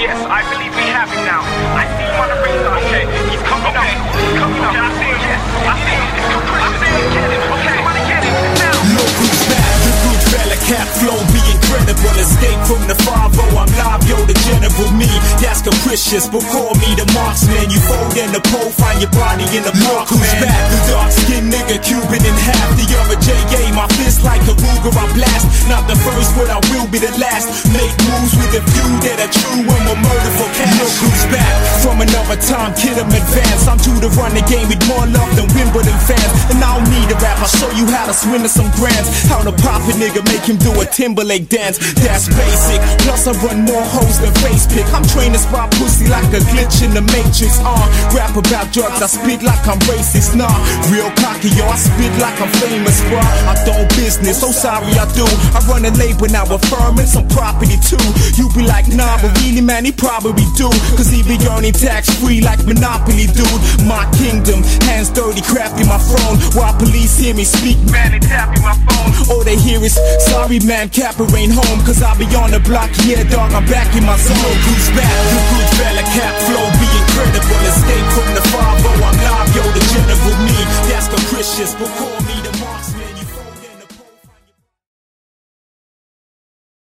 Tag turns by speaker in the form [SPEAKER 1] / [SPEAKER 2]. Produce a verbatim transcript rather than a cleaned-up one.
[SPEAKER 1] Yes, I believe we have him now. I see him on the radar. Okay, he's coming okay. up. He's coming up. I see him. Yes, I see him. It's Chris. I see him. Get him. Okay, somebody get him now.
[SPEAKER 2] Look who's back. The good fella cat flow be incredible. Escape from the five oh. I'm live, yo, the general me. That's capricious, but call me the marksman. You fold in the pole, find your body in the park, man. Who's back? The dark skinned nigga, Cuban in half. The other J A, my fist like a Ruger, I blast. Not the first, but I will be the last. Make moves with a few that are true and will murder for cash. Look who's back from another time, kid, I'm advanced. I'm due to run the game with more love than Wimbledon fans. And I don't need a rap, I'll show you how to swindle some grands. How to pop a nigga, make him do a Timberlake dance. That's basic, plus I run more hoes than face pick. I'm trained to spot pussy like a glitch in the Matrix. Uh, rap about drugs, I spit like I'm racist. Nah, real cocky, yo, I spit like I'm famous, bro. I don't business, so sorry I do. I run a label now, affirming some property too. You be like, nah, but really, man, he probably do. Cause he be earning tax free like Monopoly, dude. My kingdom, hands dirty, crafty my throne. While police hear me speak, man, they tapping my phone. All they hear is, sorry man, Capper ain't home. Cause I be on the block, yeah dog, I'm back in my zone. Look who's back, the good fella, cap flow be incredible. Escape from the five